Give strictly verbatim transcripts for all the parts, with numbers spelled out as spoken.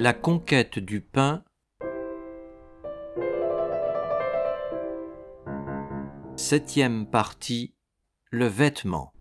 La conquête du pain. Septième partie. Le vêtement.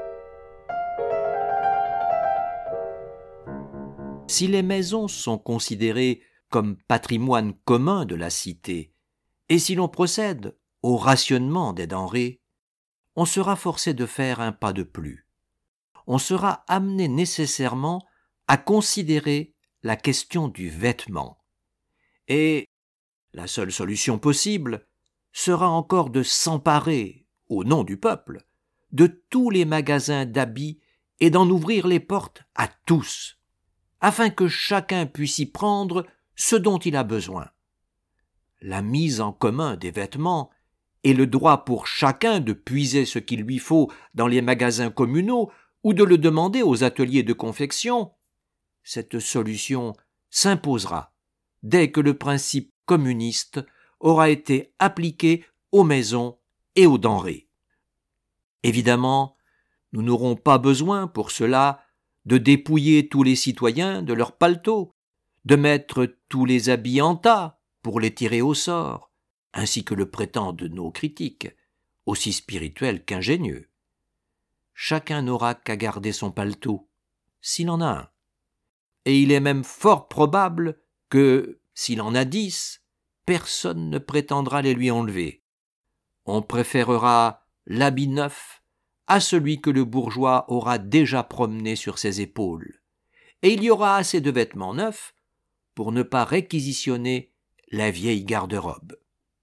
Si les maisons sont considérées comme patrimoine commun de la cité, et si l'on procède au rationnement des denrées, on sera forcé de faire un pas de plus. On sera amené nécessairement à considérer la question du vêtement. Et la seule solution possible sera encore de s'emparer, au nom du peuple, de tous les magasins d'habits et d'en ouvrir les portes à tous, afin que chacun puisse y prendre ce dont il a besoin. La mise en commun des vêtements et le droit pour chacun de puiser ce qu'il lui faut dans les magasins communaux ou de le demander aux ateliers de confection, cette solution s'imposera dès que le principe communiste aura été appliqué aux maisons et aux denrées. Évidemment, nous n'aurons pas besoin pour cela de dépouiller tous les citoyens de leurs paletots, de mettre tous les habits en tas pour les tirer au sort, ainsi que le prétendent nos critiques, aussi spirituels qu'ingénieux. Chacun n'aura qu'à garder son paletot, s'il en a un. Et il est même fort probable que, s'il en a dix, personne ne prétendra les lui enlever. On préférera l'habit neuf à celui que le bourgeois aura déjà promené sur ses épaules. Et il y aura assez de vêtements neufs pour ne pas réquisitionner la vieille garde-robe.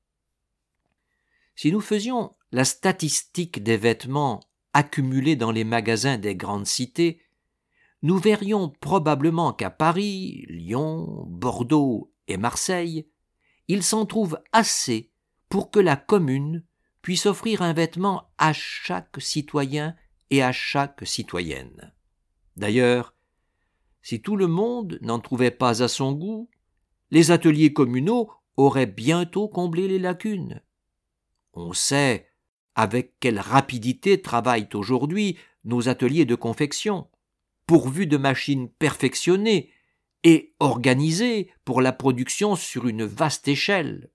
Si nous faisions la statistique des vêtements accumulés dans les magasins des grandes cités, nous verrions probablement qu'à Paris, Lyon, Bordeaux et Marseille, il s'en trouve assez pour que la commune puisse offrir un vêtement à chaque citoyen et à chaque citoyenne. D'ailleurs, si tout le monde n'en trouvait pas à son goût, les ateliers communaux auraient bientôt comblé les lacunes. On sait avec quelle rapidité travaillent aujourd'hui nos ateliers de confection, pourvus de machines perfectionnées et organisées pour la production sur une vaste échelle.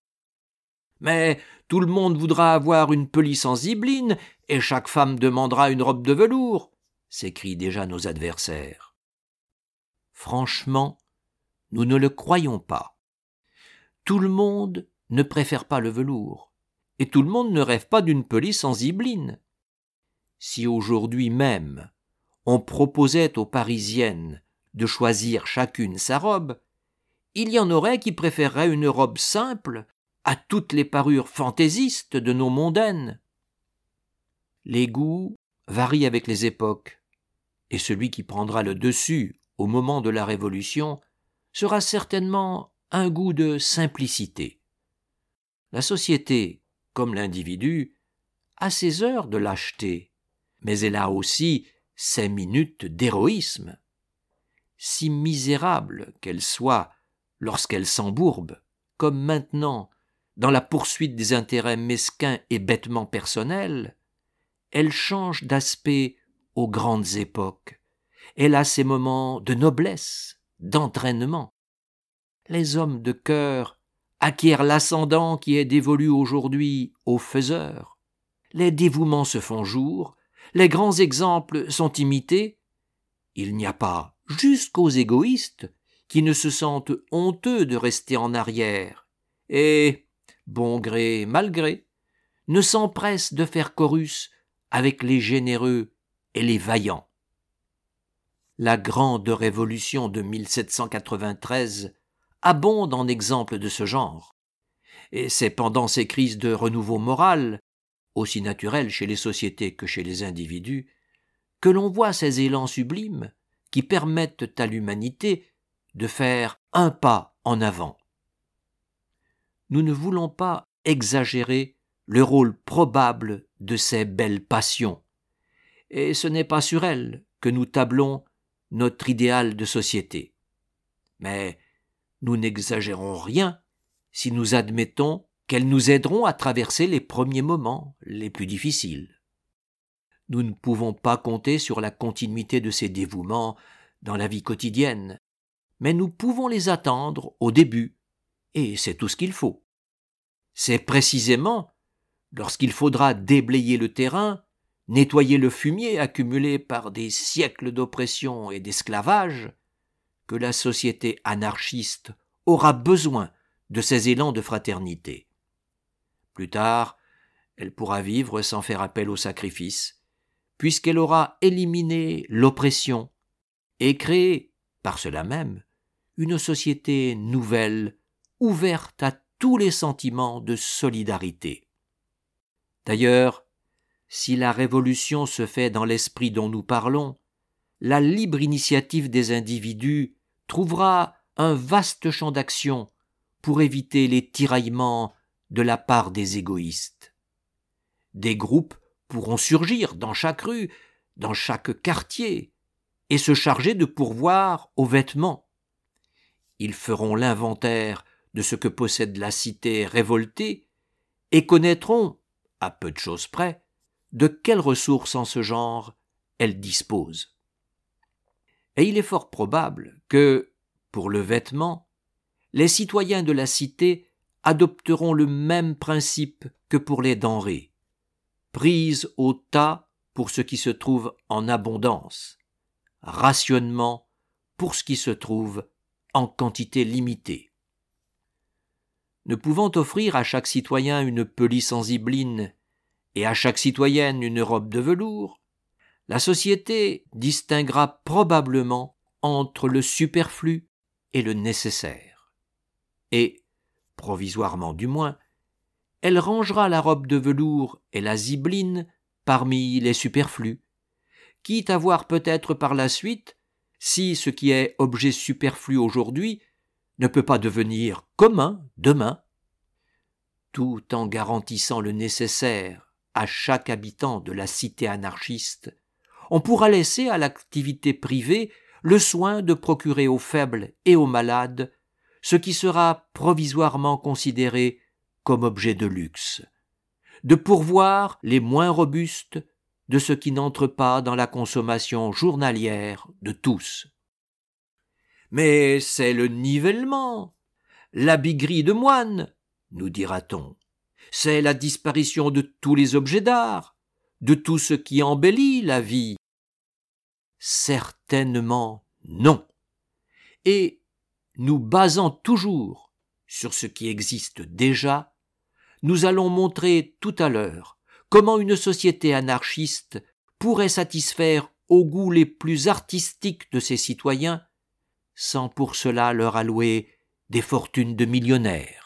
Mais tout le monde voudra avoir une pelisse en zibeline et chaque femme demandera une robe de velours, s'écrient déjà nos adversaires. Franchement, nous ne le croyons pas. Tout le monde ne préfère pas le velours, et tout le monde ne rêve pas d'une pelisse en zibeline. Si aujourd'hui même on proposait aux Parisiennes de choisir chacune sa robe, il y en aurait qui préféreraient une robe simple à toutes les parures fantaisistes de nos mondaines. Les goûts varient avec les époques, et celui qui prendra le dessus au moment de la Révolution sera certainement un goût de simplicité. La société, comme l'individu, a ses heures de lâcheté, mais elle a aussi ses minutes d'héroïsme. Si misérable qu'elle soit lorsqu'elle s'embourbe, comme maintenant, dans la poursuite des intérêts mesquins et bêtement personnels, elle change d'aspect aux grandes époques. Elle a ses moments de noblesse, d'entraînement. Les hommes de cœur acquièrent l'ascendant qui est dévolu aujourd'hui aux faiseurs. Les dévouements se font jour, les grands exemples sont imités. Il n'y a pas, jusqu'aux égoïstes, qui ne se sentent honteux de rester en arrière, et, bon gré, mal gré, ne s'empressent de faire chorus avec les généreux et les vaillants. La grande révolution de mille sept cent quatre-vingt-treize abonde en exemples de ce genre, et c'est pendant ces crises de renouveau moral, aussi naturelles chez les sociétés que chez les individus, que l'on voit ces élans sublimes qui permettent à l'humanité de faire un pas en avant. Nous ne voulons pas exagérer le rôle probable de ces belles passions, et ce n'est pas sur elles que nous tablons notre idéal de société. Mais nous n'exagérons rien si nous admettons qu'elles nous aideront à traverser les premiers moments les plus difficiles. Nous ne pouvons pas compter sur la continuité de ces dévouements dans la vie quotidienne, mais nous pouvons les attendre au début, et c'est tout ce qu'il faut. C'est précisément lorsqu'il faudra déblayer le terrain, nettoyer le fumier accumulé par des siècles d'oppression et d'esclavage, que la société anarchiste aura besoin de ces élans de fraternité. Plus tard, elle pourra vivre sans faire appel au sacrifice, puisqu'elle aura éliminé l'oppression et créé, par cela même, une société nouvelle, ouverte à tous les sentiments de solidarité. D'ailleurs, si la révolution se fait dans l'esprit dont nous parlons, la libre initiative des individus trouvera un vaste champ d'action pour éviter les tiraillements de la part des égoïstes. Des groupes pourront surgir dans chaque rue, dans chaque quartier, et se charger de pourvoir aux vêtements. Ils feront l'inventaire de ce que possède la cité révoltée et connaîtront, à peu de choses près, de quelles ressources en ce genre elle dispose. Et il est fort probable que, pour le vêtement, les citoyens de la cité adopteront le même principe que pour les denrées, prise au tas pour ce qui se trouve en abondance, rationnement pour ce qui se trouve en quantité limitée. Ne pouvant offrir à chaque citoyen une pelisse en zibeline et à chaque citoyenne une robe de velours, la société distinguera probablement entre le superflu et le nécessaire. Et, provisoirement du moins, elle rangera la robe de velours et la zibeline parmi les superflus, quitte à voir peut-être par la suite si ce qui est objet superflu aujourd'hui ne peut pas devenir commun demain, tout en garantissant le nécessaire à chaque habitant de la cité anarchiste. On pourra laisser à l'activité privée le soin de procurer aux faibles et aux malades ce qui sera provisoirement considéré comme objet de luxe, de pourvoir les moins robustes de ce qui n'entre pas dans la consommation journalière de tous. Mais c'est le nivellement, la bigrerie de moine, nous dira-t-on. C'est la disparition de tous les objets d'art, de tout ce qui embellit la vie. Certainement non. Et, nous basant toujours sur ce qui existe déjà, nous allons montrer tout à l'heure comment une société anarchiste pourrait satisfaire aux goûts les plus artistiques de ses citoyens, sans pour cela leur allouer des fortunes de millionnaires.